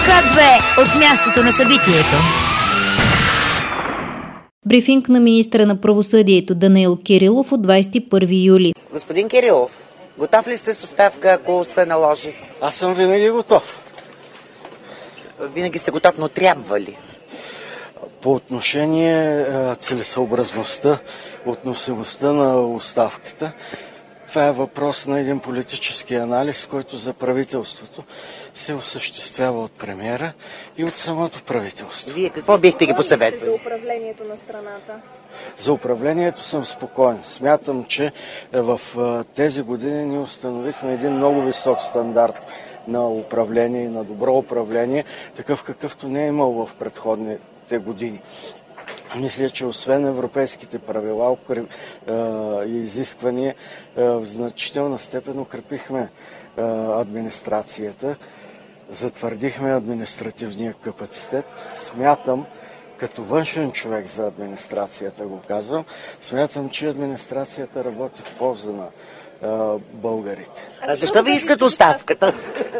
К2 от мястото на събитието. Брифинг на министъра на правосъдието Данаил Кирилов от 21 юли. Господин Кирилов, готов ли сте с оставка, ако се наложи? Аз съм винаги готов. Винаги сте готов, но трябва ли? По отношение целесъобразността, относимостта на оставката, това е въпрос на един политически анализ, който за правителството се осъществява от премиера и от самото правителство. Вие какво бихте ги посъветвали? За управлението на страната? За управлението съм спокоен. Смятам, че в тези години ние установихме един много висок стандарт на управление и на добро управление, такъв какъвто не е имал в предходните години. Мисля, че освен европейските правила и изисквания, в значителна степен укрепихме администрацията, затвърдихме административния капацитет. Смятам, като външен човек за администрацията го казвам, смятам, че администрацията работи в полза на българите. А защо ви искат оставката?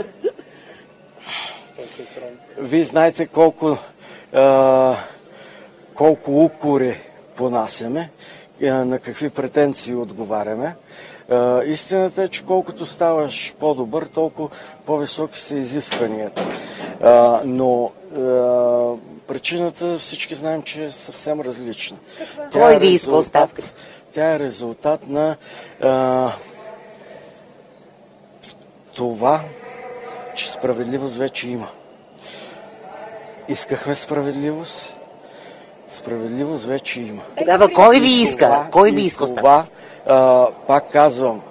Вие знаете колко укори понасяме, на какви претенции отговаряме. Истината е, че колкото ставаш по-добър, толкова по-високи са изискванията. Но причината всички знаем, че е съвсем различна. Кой ви иска оставката? Тя е резултат на това, че справедливост вече има. Искахме справедливост. Справедливост вече има. Тогава кой ви иска? Кой ви иска оставката? Това, пак казвам,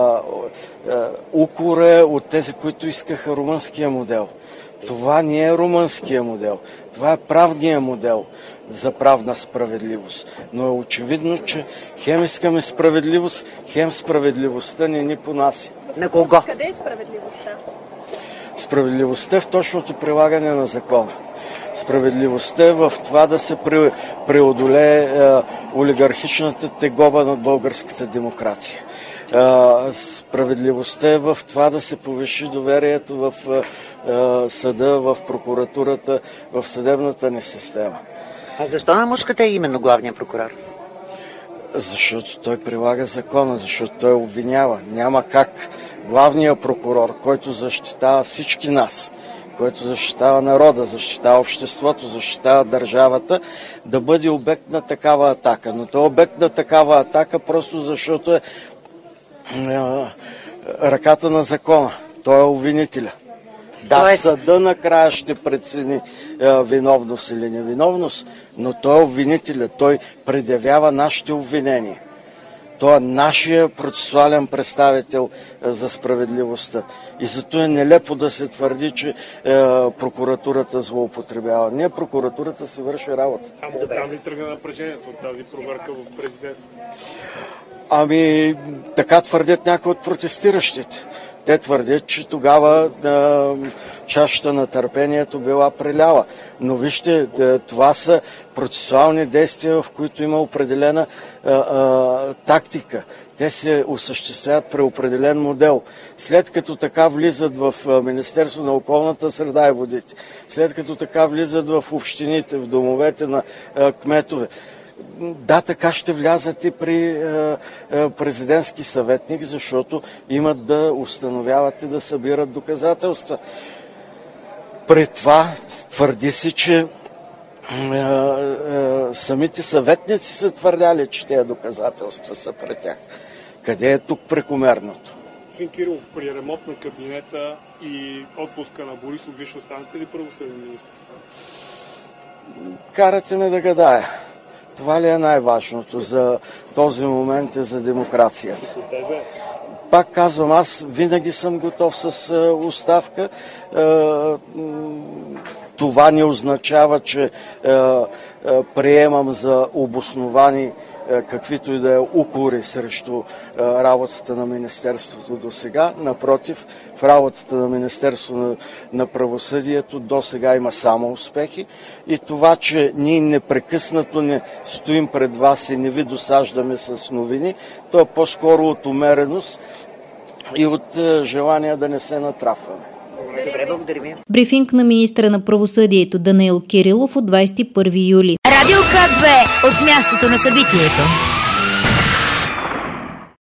укора от тези, които искаха румънския модел. Това не е румънския модел. Това е правния модел за правна справедливост. Но е очевидно, че хем искаме справедливост, хем справедливостта не ни понася. На кого? Къде е справедливостта? Справедливостта е в точното прилагане на закона. Справедливостта е в това да се преодолее олигархичната тегоба над българската демокрация. Справедливостта е в това да се повиши доверието в съда, в прокуратурата, в съдебната ни система. А защо на мушката е именно главният прокурор? Защото той прилага закона, защото той обвинява. Няма как главният прокурор, който защитава всички нас, който защитава народа, защитава обществото, защитава държавата, да бъде обект на такава атака. Но той е обект на такава атака просто защото е ръката на закона. Той е обвинителя. Да, съда накрая ще прецени виновност или невиновност, но той е обвинителя. Той предявява нашите обвинения. Той е нашия процесуален представител за справедливостта. И зато е нелепо да се твърди, че прокуратурата злоупотребява. Не, прокуратурата си върши работата. Ама оттам ли тръгна напрежението от тази проверка в президентството? Ами, така твърдят някои от протестиращите. Те твърдят, че тогава чашата на търпението била прелява. Но вижте, това са процесуални действия, в които има определена тактика. Те се осъществяват при определен модел. След като така влизат в Министерство на околната среда и водите, след като така влизат в общините, в домовете на кметове, да, така ще влязат и при президентски съветник, защото имат да установяват и да събират доказателства. При това твърди се, че самите съветници са твърдяли, че тези доказателства са пред тях. Къде е тук прекомерното? Господин Кирилов, при ремонт на кабинета и отпуска на Борисов, вие ще останете ли правосъден министър? Карате ме да гадая. Това ли е най-важното за този момент и за демокрацията? Пак казвам, аз винаги съм готов с оставка. Това не означава, че приемам за обосновани каквито и да е укори срещу работата на Министерството до сега. Напротив, в работата на Министерството на правосъдието до сега има само успехи и това, че ние непрекъснато не стоим пред вас и не ви досаждаме с новини, то е по-скоро от умереност и от желание да не се натрафваме. Добре, благодарим ви. Брифинг на министъра на правосъдието Данаил Кирилов от 21 юли. Радио К2 от мястото на събитието.